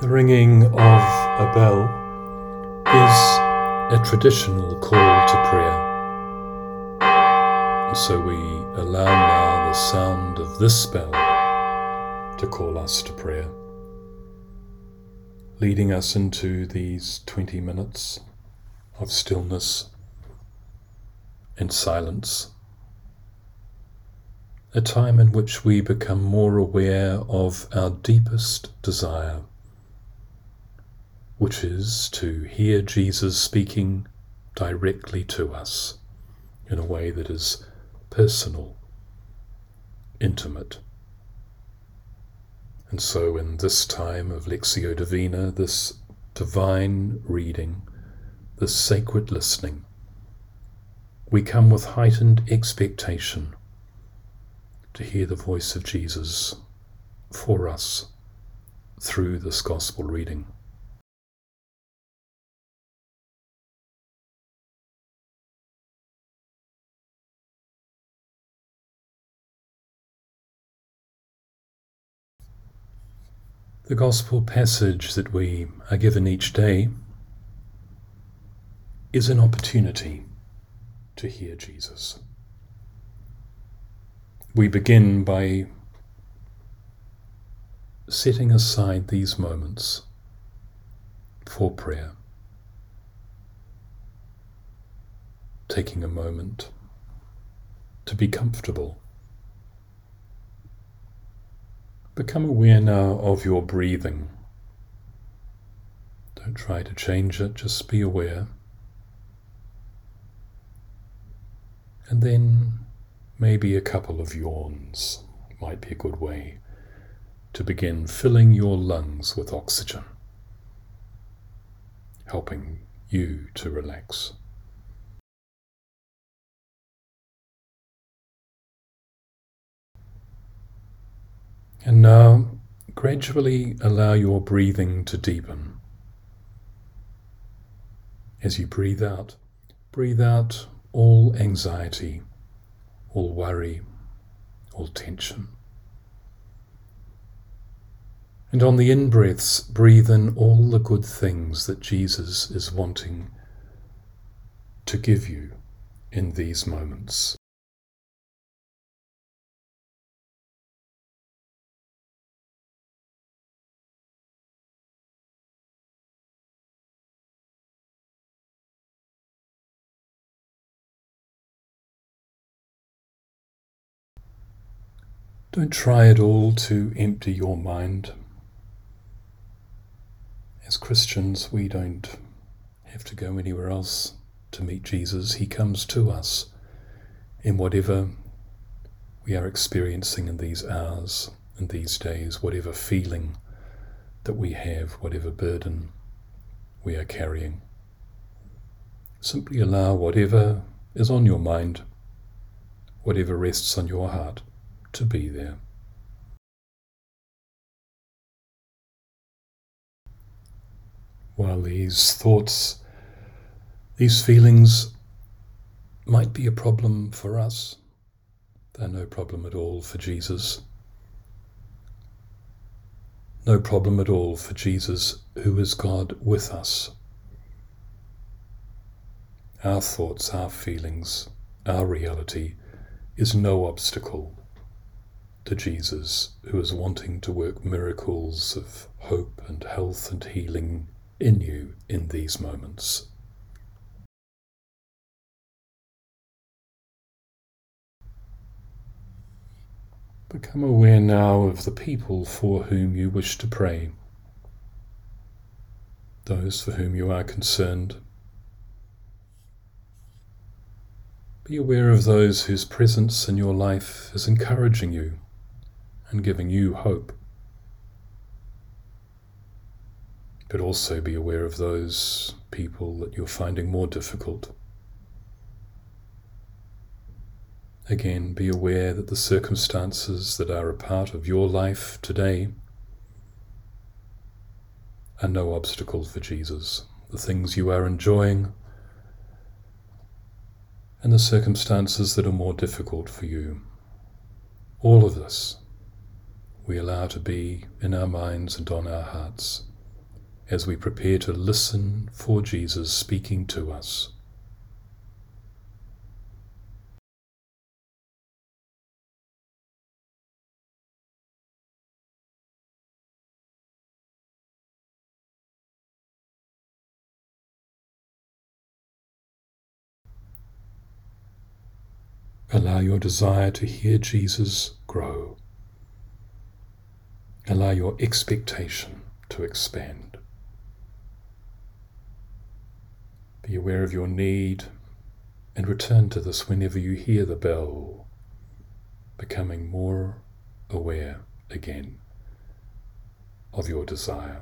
The ringing of a bell is a traditional call to prayer. And so we allow now the sound of this bell to call us to prayer, leading us into these 20 minutes of stillness and silence, a time in which we become more aware of our deepest desire, which is to hear Jesus speaking directly to us in a way that is personal, intimate. And so in this time of Lectio Divina, this divine reading, this sacred listening, we come with heightened expectation to hear the voice of Jesus for us through this gospel reading. The gospel passage that we are given each day is an opportunity to hear Jesus. We begin by setting aside these moments for prayer, taking a moment to be comfortable. Become aware now of your breathing. Don't try to change it, just be aware. And then maybe a couple of yawns might be a good way to begin filling your lungs with oxygen, helping you to relax. And now, gradually allow your breathing to deepen. As you breathe out all anxiety, all worry, all tension. And on the in-breaths, breathe in all the good things that Jesus is wanting to give you in these moments. Don't try at all to empty your mind. As Christians, we don't have to go anywhere else to meet Jesus. He comes to us in whatever we are experiencing in these hours and these days, whatever feeling that we have, whatever burden we are carrying. Simply allow whatever is on your mind, whatever rests on your heart, to be there. While these thoughts, these feelings might be a problem for us, they're no problem at all for Jesus. No problem at all for Jesus, who is God with us. Our thoughts, our feelings, our reality is no obstacle to Jesus, who is wanting to work miracles of hope and health and healing in you in these moments. Become aware now of the people for whom you wish to pray, those for whom you are concerned. Be aware of those whose presence in your life is encouraging you and giving you hope. But also be aware of those people that you're finding more difficult. Again, be aware that the circumstances that are a part of your life today are no obstacle for Jesus. The things you are enjoying and the circumstances that are more difficult for you. All of this we allow to be in our minds and on our hearts as we prepare to listen for Jesus speaking to us. Allow your desire to hear Jesus grow. Allow your expectation to expand. Be aware of your need and return to this whenever you hear the bell, becoming more aware again of your desire.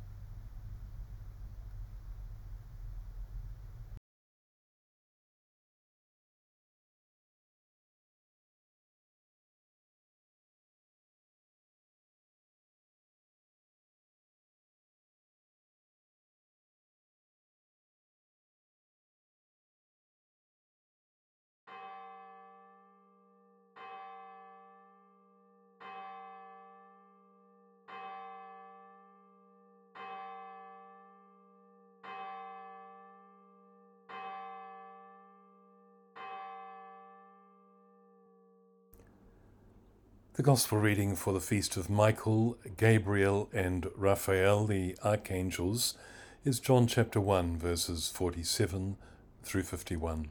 The Gospel reading for the feast of Michael, Gabriel and Raphael, the archangels, is John chapter 1, verses 47 through 51.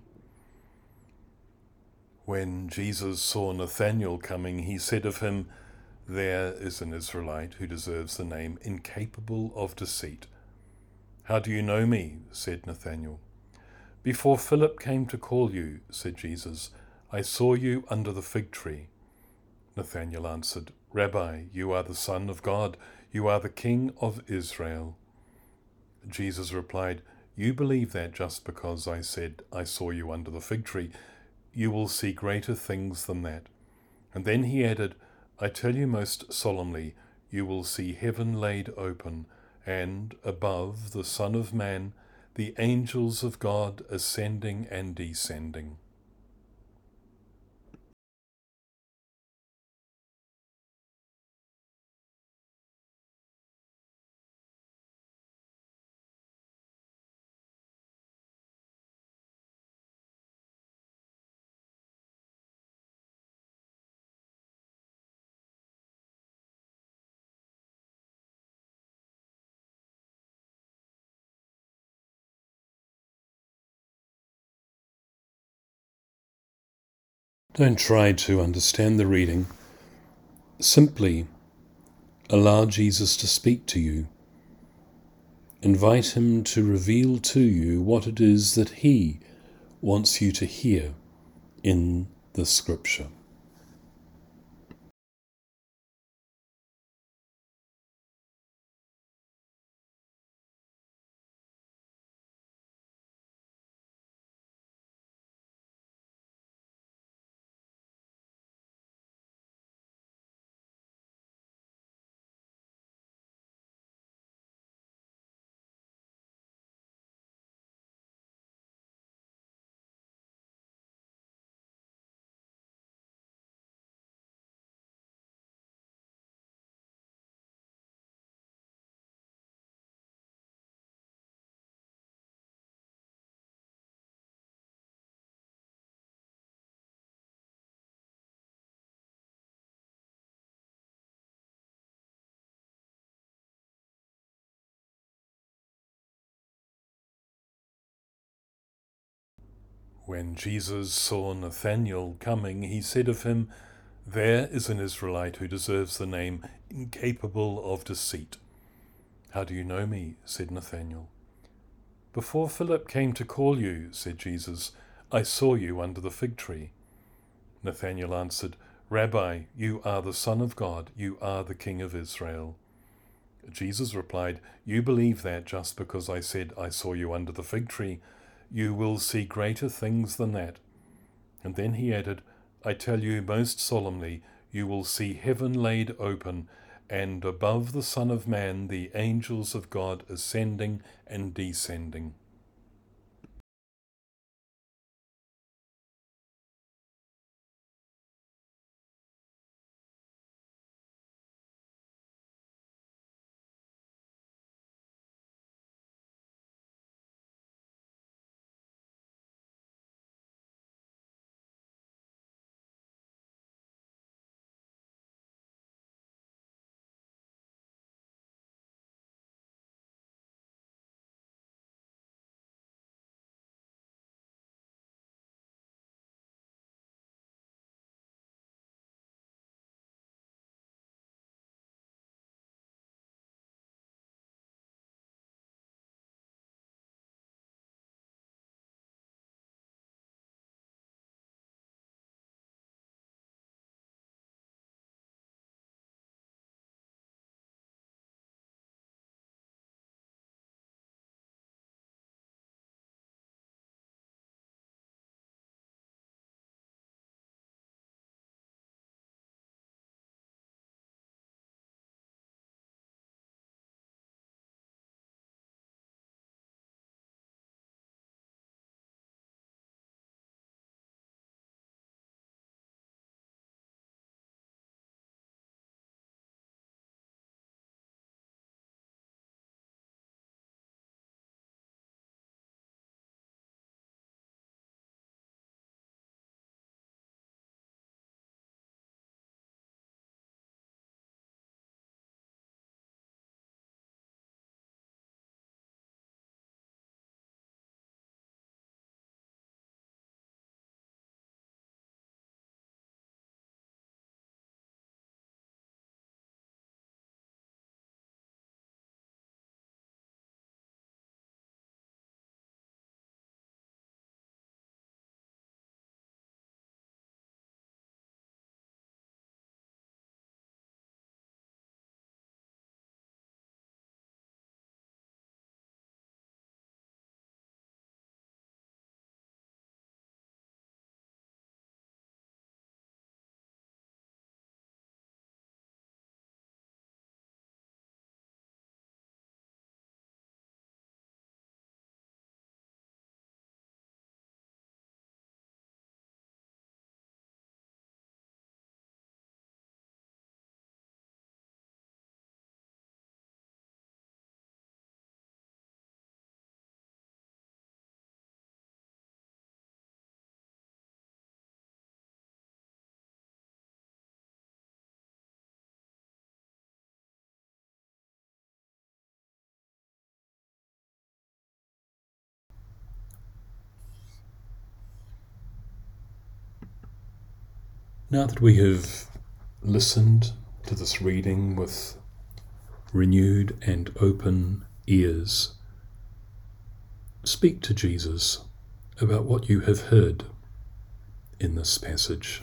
When Jesus saw Nathanael coming, he said of him, "There is an Israelite who deserves the name, incapable of deceit." "How do you know me?" said Nathanael. "Before Philip came to call you," said Jesus, "I saw you under the fig tree." Nathanael answered, "Rabbi, you are the Son of God, you are the King of Israel." Jesus replied, "You believe that just because I said I saw you under the fig tree. You will see greater things than that." And then he added, "I tell you most solemnly, you will see heaven laid open, and above the Son of Man, the angels of God ascending and descending." Don't try to understand the reading. Simply allow Jesus to speak to you. Invite him to reveal to you what it is that he wants you to hear in the scripture. When Jesus saw Nathanael coming, he said of him, "There is an Israelite who deserves the name, incapable of deceit." "How do you know me?" said Nathanael. "Before Philip came to call you," said Jesus, "I saw you under the fig tree." Nathanael answered, "Rabbi, you are the Son of God, you are the King of Israel." Jesus replied, "You believe that just because I said I saw you under the fig tree. You will see greater things than that." And then he added, "I tell you most solemnly, you will see heaven laid open, and above the Son of Man the angels of God ascending and descending." Now that we have listened to this reading with renewed and open ears, speak to Jesus about what you have heard in this passage.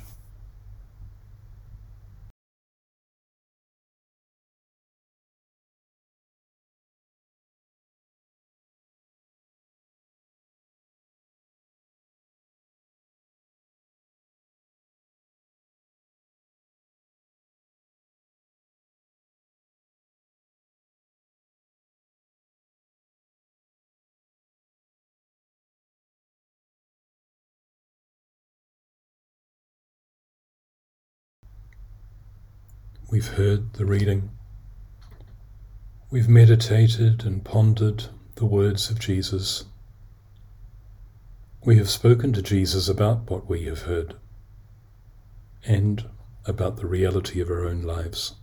We've heard the reading. We've meditated and pondered the words of Jesus. We have spoken to Jesus about what we have heard and about the reality of our own lives.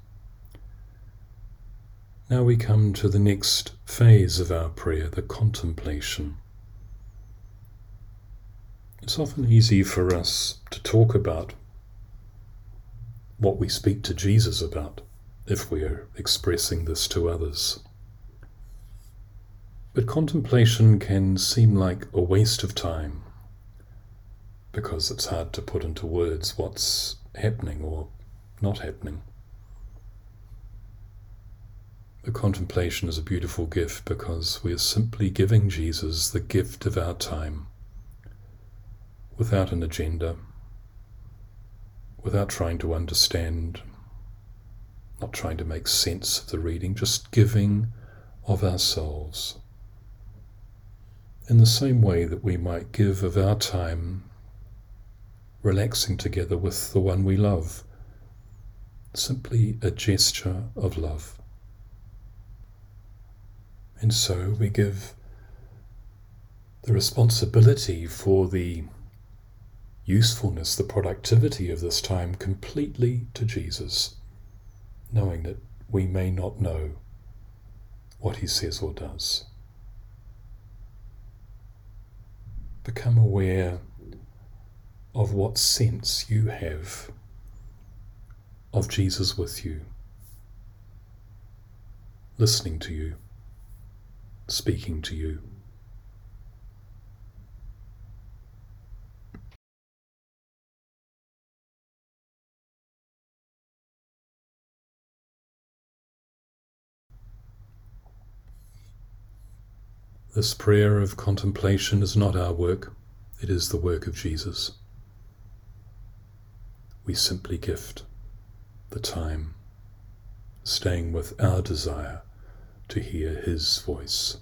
Now we come to the next phase of our prayer, the contemplation. It's often easy for us to talk about what we speak to Jesus about if we are expressing this to others. But contemplation can seem like a waste of time because it's hard to put into words what's happening or not happening. The contemplation is a beautiful gift because we are simply giving Jesus the gift of our time without an agenda, without trying to understand, not trying to make sense of the reading, just giving of ourselves. In the same way that we might give of our time relaxing together with the one we love, simply a gesture of love. And so we give the responsibility for the usefulness, the productivity of this time completely to Jesus, knowing that we may not know what he says or does. Become aware of what sense you have of Jesus with you, listening to you, speaking to you. This prayer of contemplation is not our work, it is the work of Jesus. We simply gift the time, staying with our desire to hear his voice.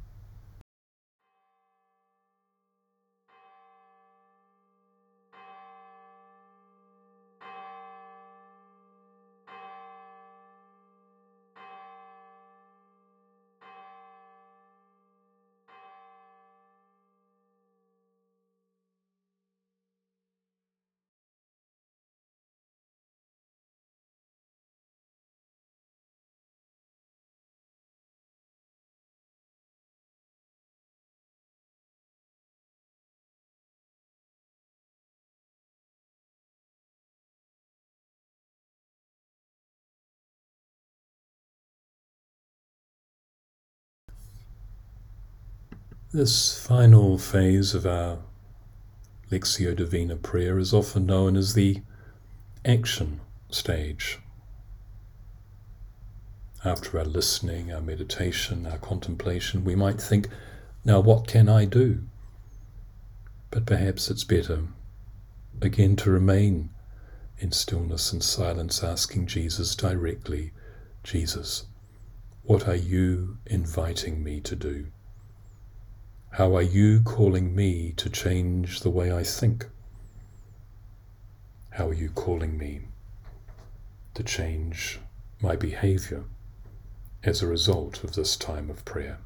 This final phase of our Lectio Divina prayer is often known as the action stage. After our listening, our meditation, our contemplation, we might think, now what can I do? But perhaps it's better, again, to remain in stillness and silence, asking Jesus directly, Jesus, what are you inviting me to do? How are you calling me to change the way I think? How are you calling me to change my behavior as a result of this time of prayer?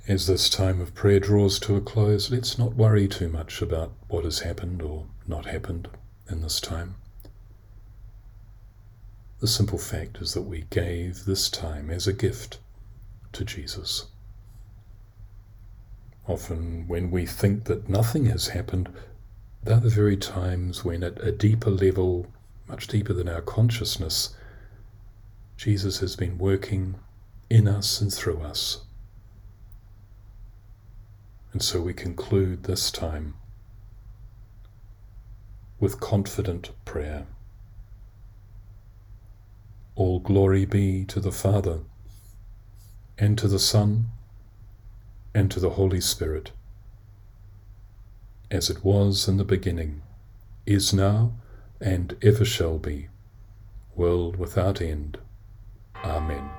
As this time of prayer draws to a close, let's not worry too much about what has happened or not happened in this time. The simple fact is that we gave this time as a gift to Jesus. Often when we think that nothing has happened, they're the very times when at a deeper level, much deeper than our consciousness, Jesus has been working in us and through us. And so we conclude this time with confident prayer. All glory be to the Father, and to the Son, and to the Holy Spirit, as it was in the beginning, is now, and ever shall be, world without end. Amen.